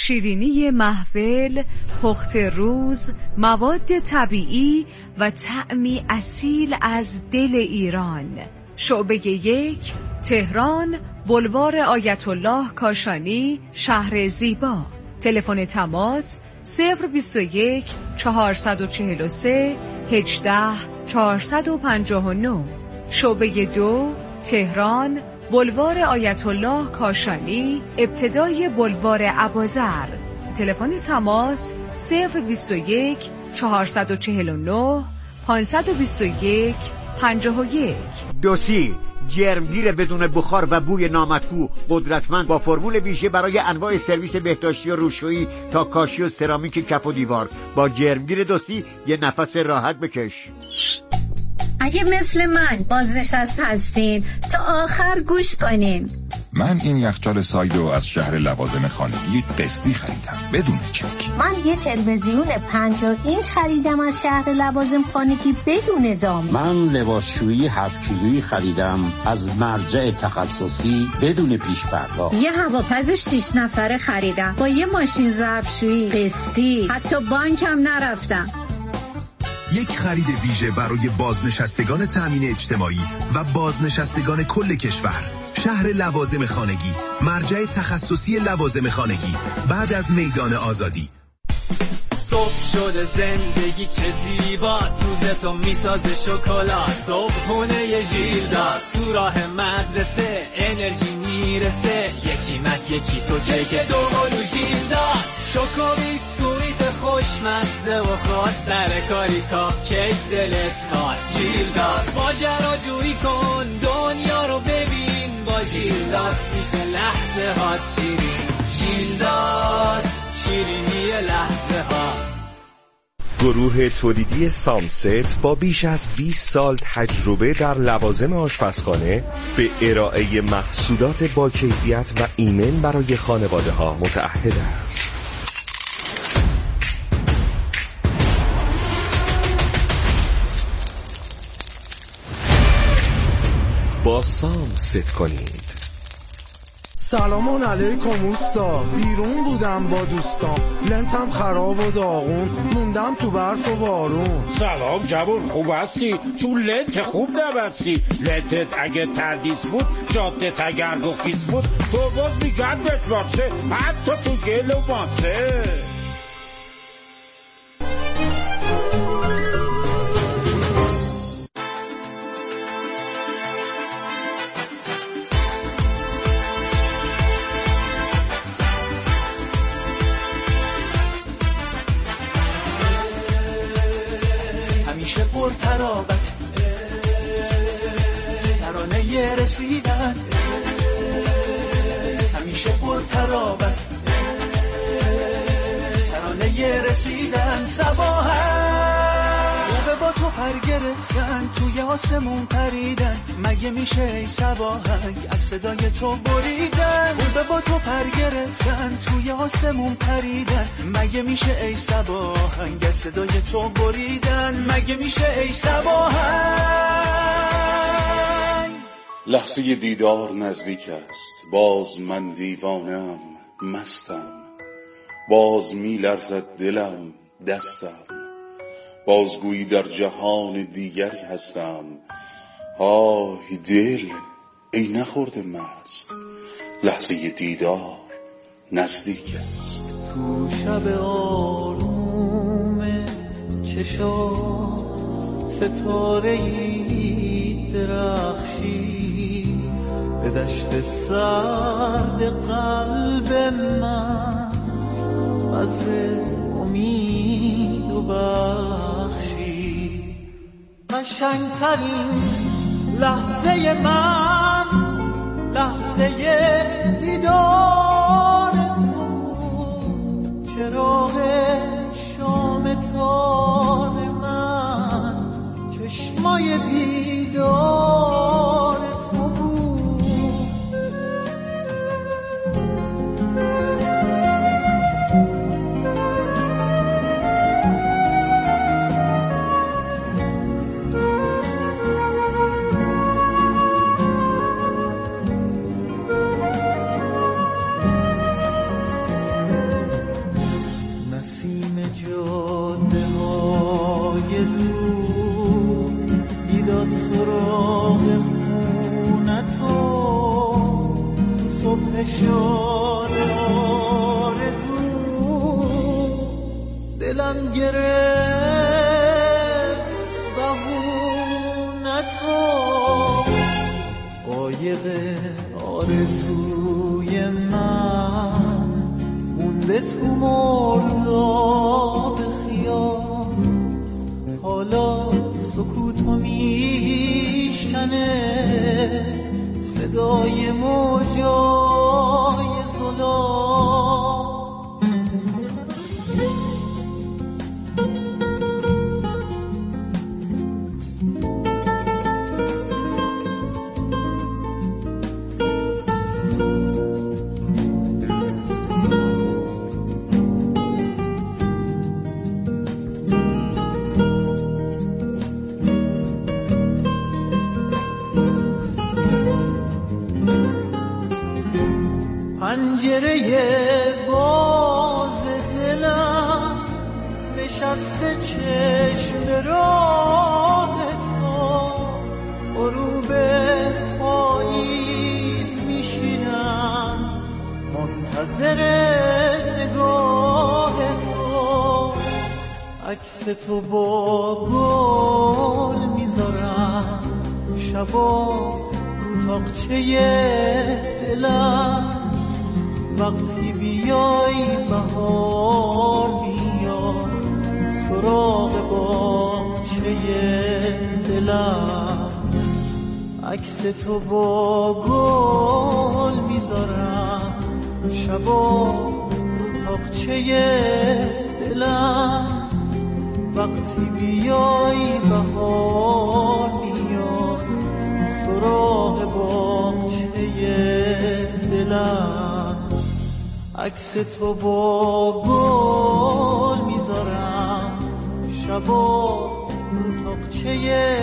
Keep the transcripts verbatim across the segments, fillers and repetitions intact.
شیرینی محفل، پخت روز، مواد طبیعی و طعمی اصیل از دل ایران. شعبه یک، تهران، بولوار آیت الله کاشانی، شهر زیبا. تلفن تماس صفر بیست و یک چهارصد و چهل و سه هجده چهارصد و پنجاه و نه. شعبه دو، تهران، بولوار آیت الله کاشانی، ابتدای بولوار ابوذر. تلفن تماس صفر بیست و یک چهارصد و چهل و نه پانصد و بیست و یک پنجاه و یک. دوسی جرمگیر بدون بخار و بوی نامطبوع، قدرتمند، با فرمول ویژه برای انواع سرویس بهداشتی و روشویی تا کاشی و سرامیک کف و دیوار. با جرمگیر دوسی یه نفس راحت بکش. اگه مثل من بازنشسته هستین تا آخر گوش کنین. من این یخچال سایدو از شهر لوازم خانگی قسطی خریدم بدون چک. من یه تلویزیون پنجاه اینچ خریدم از شهر لوازم خانگی بدون زامن. من لباسشویی هفت کیلویی خریدم از مرجع تخصصی بدون پیش پرداخت. یه هواپز شش نفره خریدم با یه ماشین ظرفشویی قسطی، حتی بانکم نرفتم. یک خرید ویژه برای بازنشستگان تامین اجتماعی و بازنشستگان کل کشور. شهر لوازم خانگی، مرجع تخصصی لوازم خانگی، بعد از میدان آزادی. صبح شده زندگی چه زیباست، روزتو میسازه شکلات، صبحونه یه ژیلداست، تو راه مدرسه انرژی میرسه، یکی مد یکی تو کیک دو قلو ژیلداست، شوکو بیسکویت خوشمزه و خاص، سر کاری کاپ کیک دلت خواست، ژیلداست ماجراجویی کن دنیا رو ببین، با ژیلداست میشه لحظه هات شیرین، ژیلداست شیرینی لحظه هاست. گروه تولیدی سامست با بیش از بیست سال تجربه در لوازم آشپزخانه به ارائه محصولات با کیفیت و ایمن برای خانواده ها متعهد است. با سامست کنید. سلام علیکم اوستا، بیرون بودم با دوستان، لنتم خراب و داغون، موندم تو برف و بارون. سلام جوون، خوب هستی؟ تو لنت خوب نبستی، لنتت اگه تردیس بود، جادت اگر گفیز بود، تو باز میگردت باشه، حتی تو گل و ماسه. ترابت ترانه رسیدن، همیشه پر ترابت ترانه رسیدن، صباحت خوبه با تو پر گرفتن، توی آسمون پریدن، مگه میشه ای صباحک از صدای تو بریدن، خوبه با تو پر گرفتن، توی آسمون پریدن، مگه میشه ای صباحک از صدای تو بریدن، مگه میشه ای صباحک. لحظه دیدار نزدیک است، باز من دیوانم، مستم، باز میلرزد دلم، دستم، بازگویی در جهان دیگری هستم. آه دل ای نخورده مست، لحظه دیدار نزدیک است. تو شب آروم چشات ستاره‌ای درخشی، به دشت سرد قلب من بذر امید و بخشی. قشنگترین لحظه من لحظه دیدار تو، چراغ شام تار من چشمای بیدار تو بود. فشار آرزو دلم گرفت بهونه تو قایق آرزوی من مونده تو مرداب خیال حالا سکوتو میشکنه صدای موجای زلال پنجره باز دلم نشسته چشم به راه تو غروب پاییز میشینم منتظر نگاه تو عکس تو با گل میذارم شبا رو تاقچه دلم وقتی بیای بهار بیاد سراغ باغچه دلم عکس تو با گل میذارم شبا رو تاقچه دلم وقتی بیای بهار بیاد سراغ باغچه دلم عکس تو با گل میذارم شبا رو تاقچه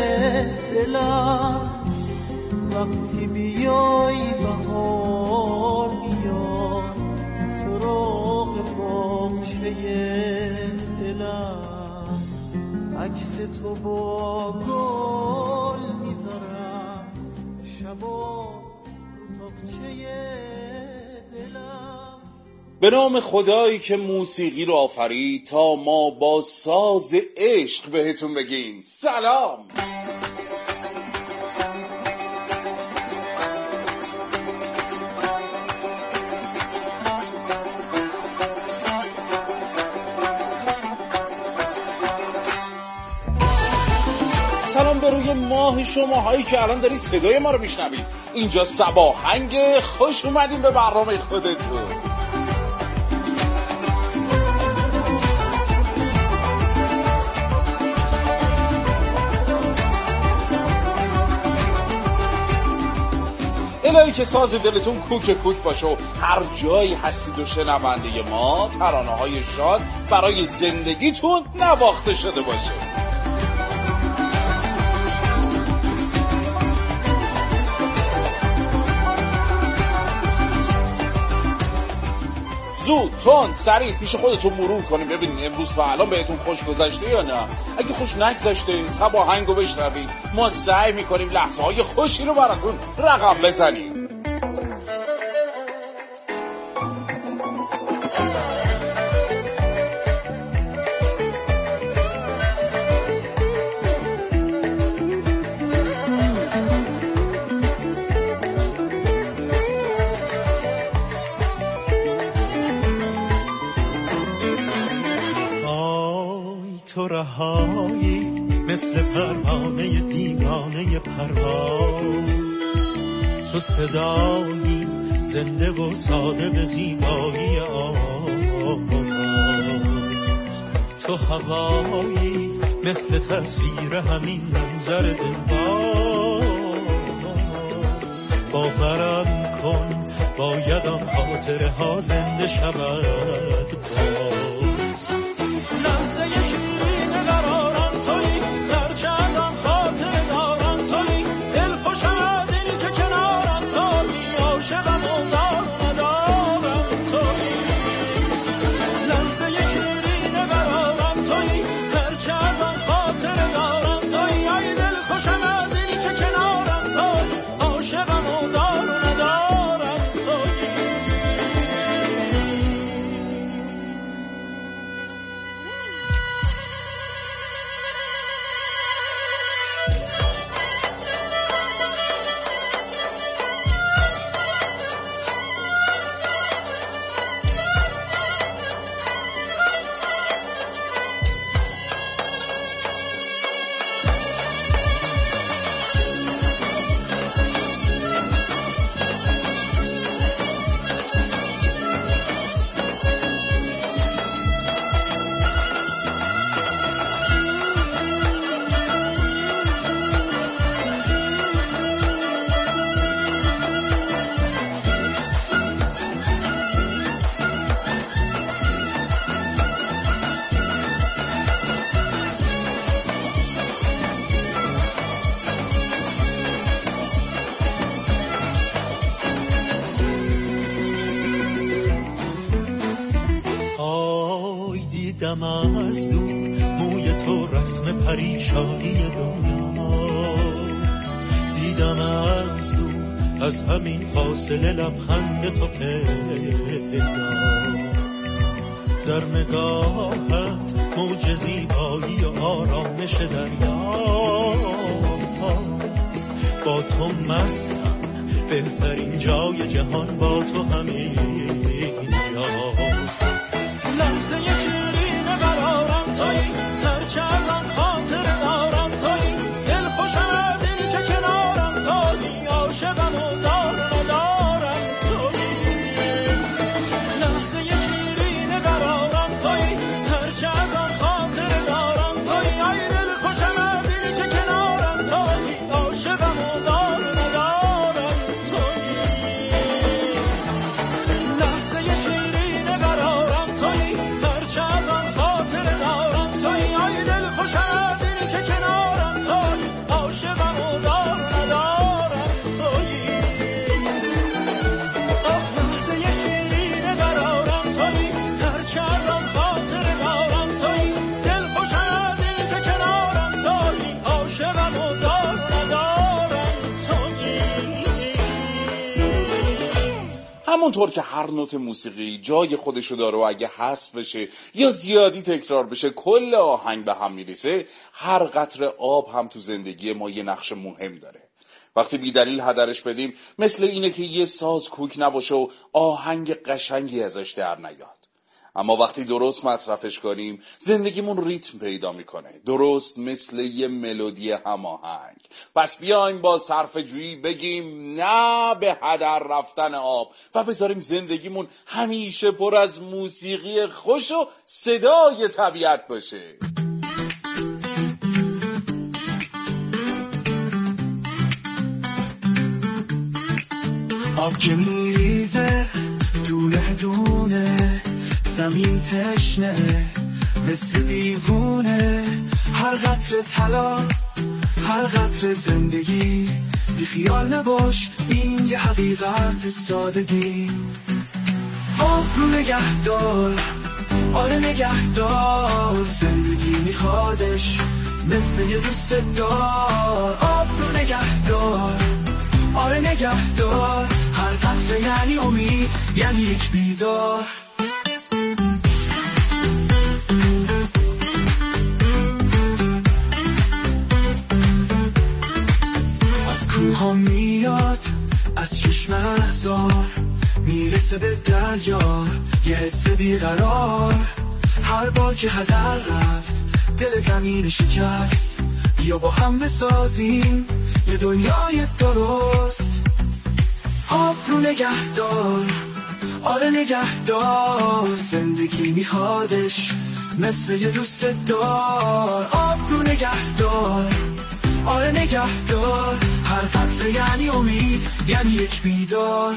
دلم وقتی بیای بهار میاد سراغ باغچه دلم عکس تو با گل میذارم شبا رو تاقچه دلم. به نام خدایی که موسیقی رو آفرید تا ما با ساز عشق بهتون بگیم سلام. سلام به روی ماه شماهایی که الان دارید صدای ما رو میشنوید. اینجا صباهنگ، خوش اومدین به برنامه خودتون. الهی که ساز دلتون کوک کوک باشه و هر جایی هستید و شنونده ما ترانه های شاد برای زندگیتون نواخته شده باشه. زود تند سریع پیش خودتون مرور کنیم ببینید امروز تا الان بهتون خوش گذشته یا نه. اگه خوش نگذشته صباهنگو بشنوید، ما سعی میکنیم لحظه های خوشی رو براتون رقم بزنیم. تو رهایی مثل پروانه دیوانه پرواز، تو صدایی زنده و ساده به زیبایی آواز، تو هوایی مثل تصویر همین منظر دلباز. باورم کن باید آن خاطره ها زنده شود باز. لحظه شیرین قرارم تویی، هرچه از آن خاطر دارم تویی، دل خوشم از این که کنارم تویی، عاشقم و دار ندارم تویی. لحظه شیرین قرارم تویی، هرچه از آن خاطر دارم تویی، ای دل خوشم از این که کنارم تویی، عاشقم و دار ندارم تویی. دیدم از دور موی تو رسم پریشانی دنیاست، دیدم از دور از همین فاصله لبخند تو پیداست، در نگاهت موج زیبایی و آرامش دریاست، با تو مستم بهترین جای جهان با تو همین جاست، لحظه شیرین قرارم تویی، هرچه ازم خاطر دارم تویی، دل خوشم از این که کنارم تویی، عاشقم و دار ندارم تویی، لحظه شیرین قرارم تویی، هرچه ازم خاطر دارم تویی، ای دل خوشم از این که کنارم تویی، عاشقم و دار ندارم تویی، لحظه شیرین قرارم تویی، هرچه ازم خاطر دارم تویی، ای دل خوشم از این که کنارم تویی، عاشقم و دار ندارم تویی، لحظه شیرین قرارم تویی، هرچه ازم خاطر دارم تویی، دل خوشم از این که کنارم تویی، عاشقم و دار ندارم تویی. همونطور که هر نوت موسیقی جای خودشو داره و اگه حذف بشه یا زیادی تکرار بشه کل آهنگ به هم میریسه، هر قطره آب هم تو زندگی ما یه نقش مهم داره. وقتی بی دلیل هدرش بدیم مثل اینه که یه ساز کوک نباشه و آهنگ قشنگی ازش در نیاد. اما وقتی درست مصرفش کنیم زندگیمون ریتم پیدا میکنه، درست مثل یه ملودی هماهنگ. پس بیایم با صرفه‌جویی بگیم نه به هدر رفتن آب و بذاریم زندگیمون همیشه پر از موسیقی خوش و صدای طبیعت باشه. آب که میریزه دونه دونه، زمین تشنه مثل دیوونه، هر قطره طلا هر قطره زندگی، بی خیال نباش این یه حقیقت سادگی. آب رو نگه دار، آره نگه دار، زندگی میخوادش مثل یه دوست دار. آب رو نگه دار، آره نگه دار، هر قطره یعنی امید، یعنی یک بیدار. از کوها میاد، از چشم احزار میرسه به دریا، یه حس بیقرار. هر بار که هدر رفت دل زمین شکست، یا با هم بسازیم یه دنیای درست. آب رو نگه دار، آره نگه دار، زندگی میخوادش مثل یه دوست دار. آب رو نگه دار، آره نگه دار، هر قطره یعنی امید، یعنی یک بیدار.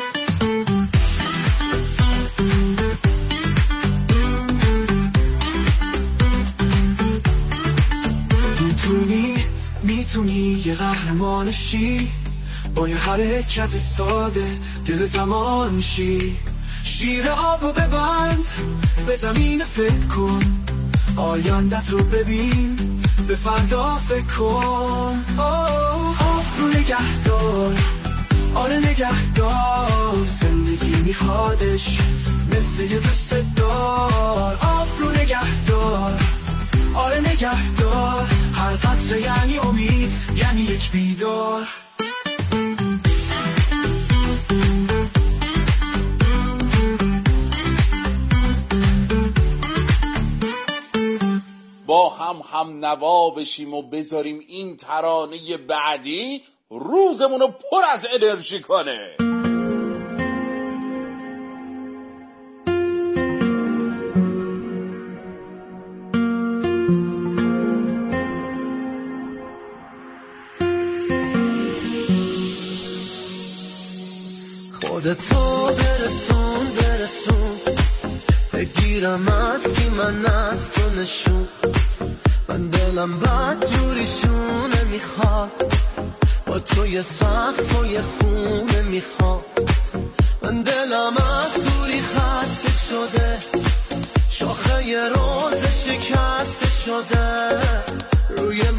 میتونی میتونی یه قهرمانشی، با یه حرکت ساده دل زمان شی. شیر آبو ببند، به زمین فکر کن، آیندت رو ببین، به فردا فکر کن. آب رو نگه دار، آره نگه دار، زندگی میخوادش مثل یه دوست دار. آب رو نگه دار، آره نگه دار، هر قطره یعنی امید، یعنی یک بیدار. با هم هم نوا بشیم و بذاریم این ترانه بعدی روزمونو پر از انرژی کنه. خودتو برسون برسون، بگیرم از کی من از تو نشون. من دلم بد جوریشونه میخواد، با تو یه سقف و یه خونه میخواد. من دلم از دوری خسته شده، شاخه یه رو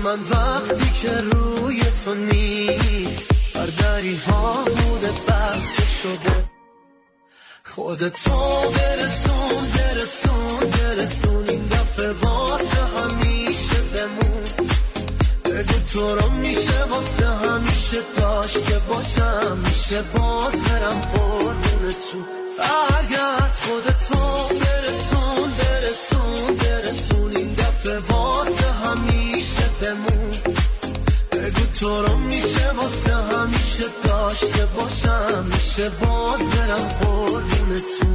من وقتی که روی تو نیست بر دری ها بوده بسته شده خودتو برسون برسون برسون این دفعه واسه همیشه بمون بگو تو رو میشه واسه همیشه داشته باشم میشه باز برم قربون تو برگرد خودتو برسون برسون برسون این دفعه واسه همیشه بمون بگو تو رو میشه واسه همیشه داشته باشم میشه باز برم قربون تو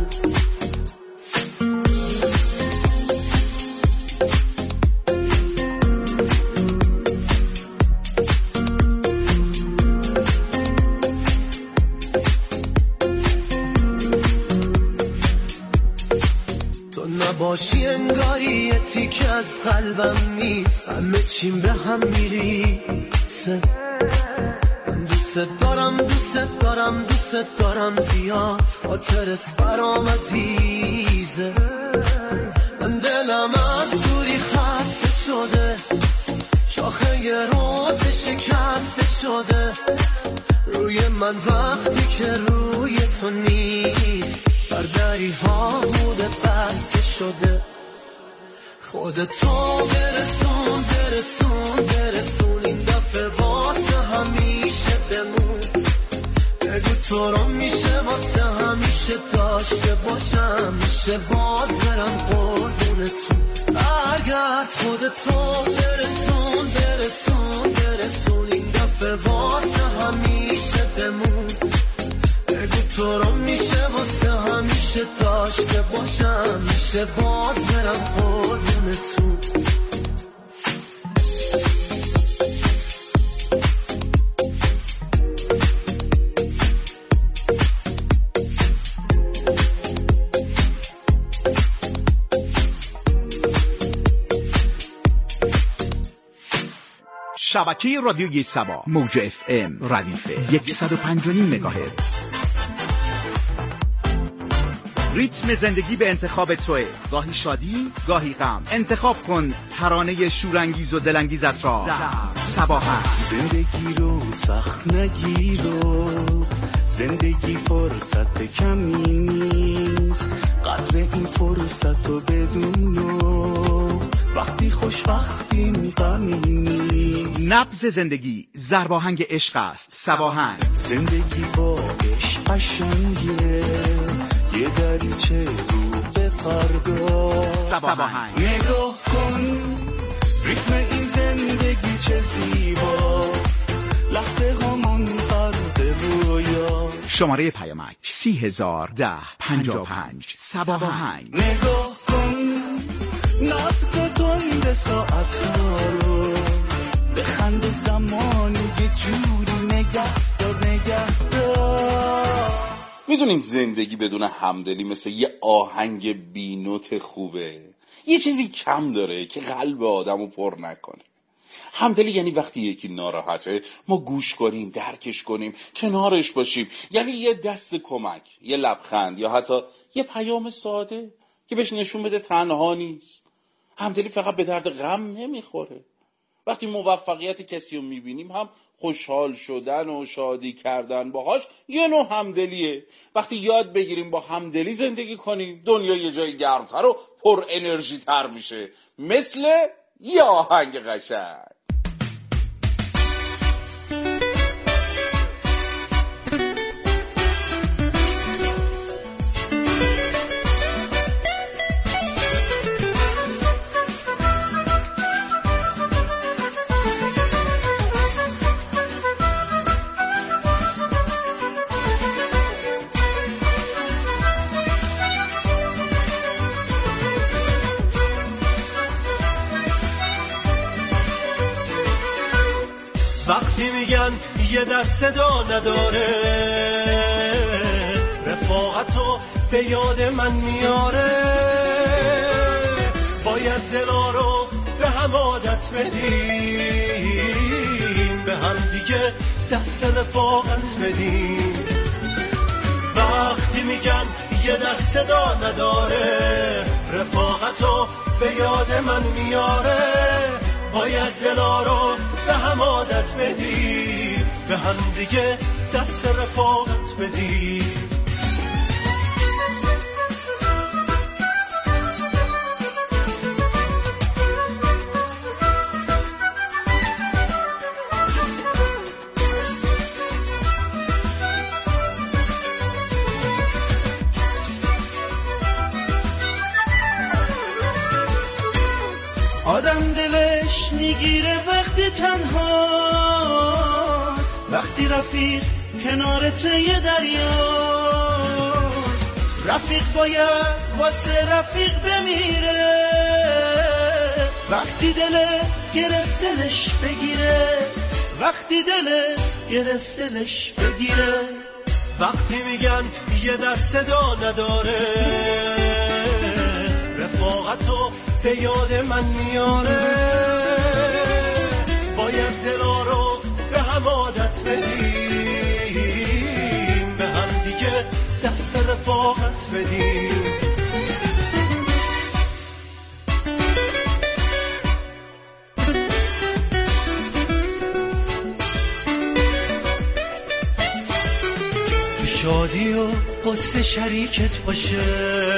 باشی انگاری یه تیک از قلبم نیست همه چیم به هم میریسه من دوست دارم دوست دارم دوست دارم زیاد خاطرت برام عزیزه من دلم از دوری خسته شده شاخه یه روز شکسته شده روی من وقتی که روی تو نیست بر دری ها بوده بسته شده خودتو برسون برسون برسون این دفعه واسه همیشه بمون بگو تو رو میشه واسه همیشه داشته باشم میشه باز برم قربون تو برگرد خودتو برسون برسون برسون این دفعه واسه همیشه بمون بگو تو رو میشه واسه همیشه داشته باشم میشه باز برم قربون تو شبکه رادیوی سبا موج اف ام ردیف صد و پنج و نیم مگاهرتز. ریتم زندگی به انتخاب توه، گاهی شادی گاهی غم. انتخاب کن ترانه شورانگیز و دلانگیزت را در صباحن. زندگی رو سخت نگیرو، زندگی فرصت کمی نیست، قدر این فرصت رو بدونو، وقتی خوشبختیم غمی نیست. نبض زندگی ضرباهنگ عشق است. صباحن. زندگی با عشق قشنگه، یه دریچه رو به فردا. صباحن. نگاه کن ریتم این زندگی چه زیباست، لحظه هامون غرق رویا. شماره پیامک سی هزار ده پنجاه و پنج. صباحن. نگاه کن نبض تند ساعت رو، بخند زمانی یه جوری نگه دار نگه دار. میدونین زندگی بدون همدلی مثل یه آهنگ بینوت خوبه، یه چیزی کم داره که قلب آدمو پر نکنه. همدلی یعنی وقتی یکی ناراحته ما گوش کنیم، درکش کنیم، کنارش باشیم. یعنی یه دست کمک، یه لبخند یا حتی یه پیام ساده که بهش نشون بده تنها نیست. همدلی فقط به درد غم نمیخوره. وقتی موفقیت کسی رو میبینیم هم خوشحال شدن و شادی کردن باهاش یه نوع همدلیه. وقتی یاد بگیریم با همدلی زندگی کنیم دنیا یه جای گرمتر و پر انرژی تر میشه، مثل یه آهنگ قشنگ. وقتی میگن یه دست صدا نداره، رفاقتو به یاد من میاره. باید دلا رو به هم عادت بدیم، به هم دیگه دست رفاقت بدیم. وقتی میگن یه دست صدا نداره، رفاقتو به یاد من میاره. باید دلا رو به هم عادت بدی، به هم دیگه دست رفاقت بدی. آدم دلش میگیره وقتی تنهاست، وقتی رفیق کنار ته دریاست. رفیق باید واسه رفیق بمیره، وقتی دل گرفتلش بگیره، وقتی دل گرفتلش بگیره. وقتی میگن یه دست دا نداره، رفاقتو به یاد من میاره. باید دلا رو به هم عادت بدیم، به هم دیگه دست رفاقت بدیم. تو شادی و قصه شریکت باشه،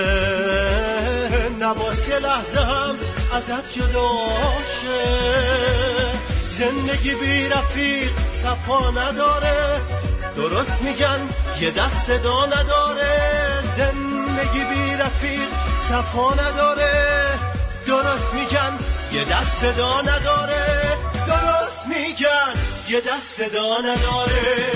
نباس یه لحظه هم ازت جدا شه. زندگی بی رفیق صفا نداره، درست میگن یه دست دا نداره. زندگی بی رفیق صفا نداره، درست میگن یه دست دا نداره. درست میگن یه دست دا نداره.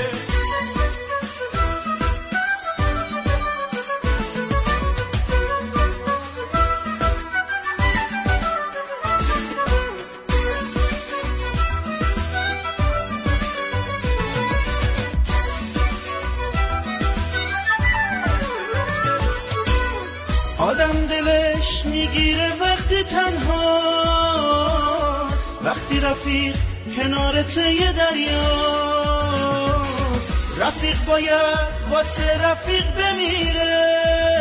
آدم دلش میگیره وقتی تنهاست، وقتی رفیق کنار ته دریاست. رفیق باید واسه رفیق بمیره،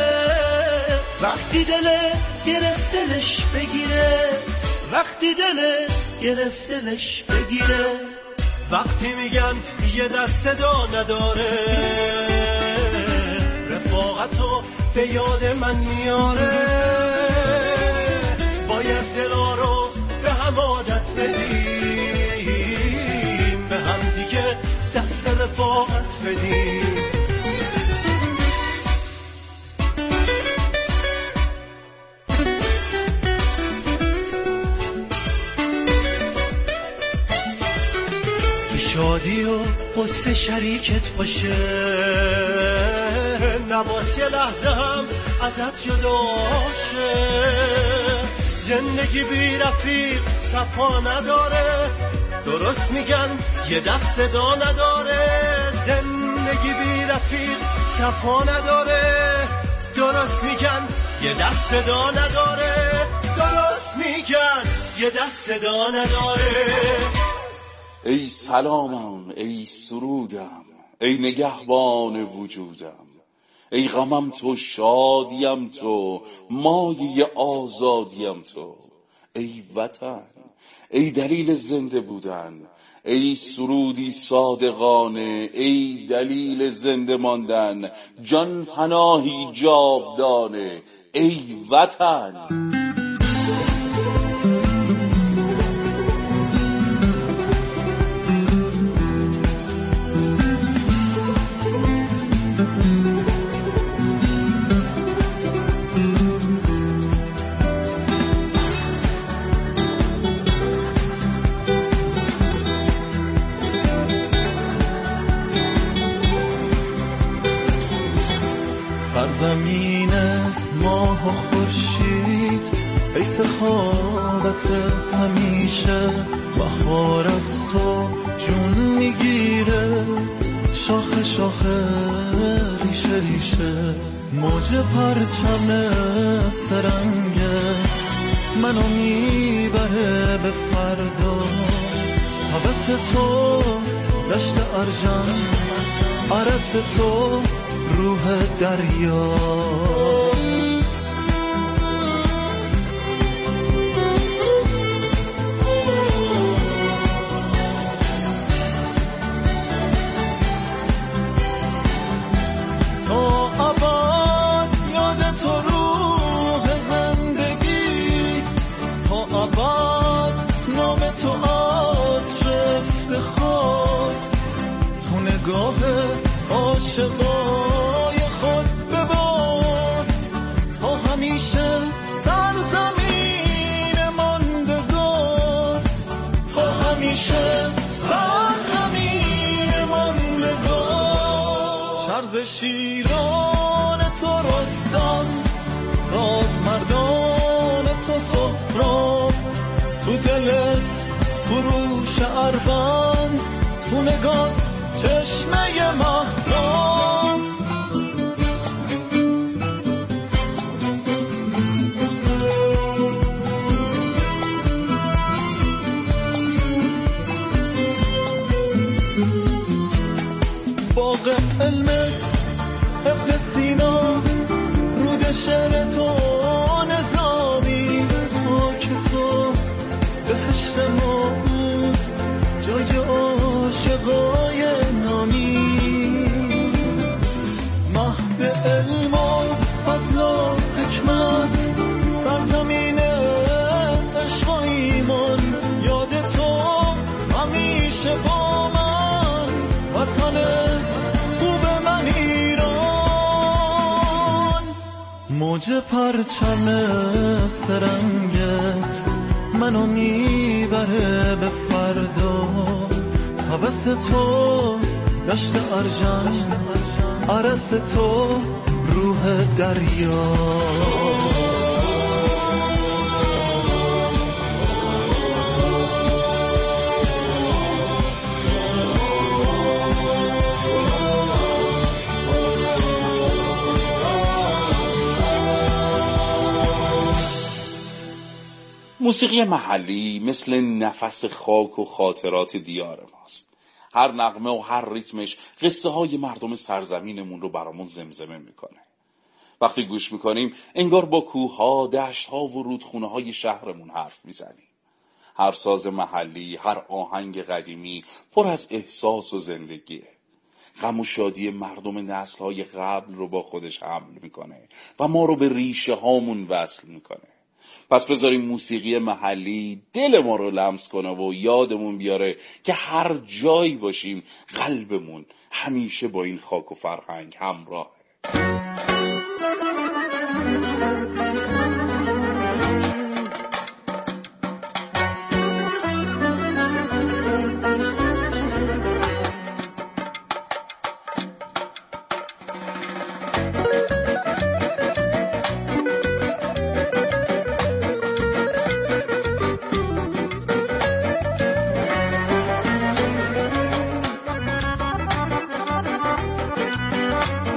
وقتی دل گرفتلش بگیره، وقتی دل گرفتلش بگیره. وقتی میگن یه دست دا نداره، رفاقتو به یاد من میاره. باید دلا رو به هم عادت بدیم، به هم دیگه دست رفاقت بدیم. تو شادی و قصه شریکت باشه، نباس یه لحظه هم ازت جدا شه. زندگی بی رفیق صفا نداره، درست میگن یه دست دا نداره. زندگی بی رفیق صفا نداره، درست میگن یه دست دا نداره. درست میگن یه دست دا نداره. ای سلامم، ای سرودم، ای نگهبان وجودم. ای غمم تو، شادیم تو، مایه آزادیم تو. ای وطن، ای دلیل زنده بودن، ای سرودی صادقانه، ای دلیل زنده ماندن، جان پناهی جاودانه. ای وطن. سرزمین ماه و خورشید، ای سخاوت همیشه. بهار از تو جون میگیره، شاخه شاخه ریشه ریشه. موج پرچم سرنگت منو میبره به فردا. هوس تو دشت ارژن، عرس تو روح دریا. طرز شیران تو رستم، راد مردان تو سهراب، تو دلت فروش اروند، تو نگات چشمه مهتاب. باغ علمت ابن سینا، رود شعر تو نظامی، خاک تو بهشت ما بود جای عاشقای نامی. مهد علم و فضل و حکمت، سرزمین عشق و ایمان، یاد تو همیشه با من، وطن موج پرچم سرنگت منو میبره به فردا. هوس تو دشت ارژن، عرس تو روح دریا. موسیقی محلی مثل نفس خاک و خاطرات دیار ماست. هر نغمه و هر ریتمش قصه های مردم سرزمینمون رو برامون زمزمه میکنه. وقتی گوش میکنیم انگار با کوه‌ها، دشت‌ها و رودخونه های شهرمون حرف میزنیم. هر ساز محلی، هر آهنگ قدیمی پر از احساس و زندگیه. غم و شادی مردم نسل‌های قبل رو با خودش حمل میکنه و ما رو به ریشه هامون وصل میکنه. پس بذاریم موسیقی محلی دل ما رو لمس کنه و یادمون بیاره که هر جایی باشیم قلبمون همیشه با این خاک و فرهنگ همراهه.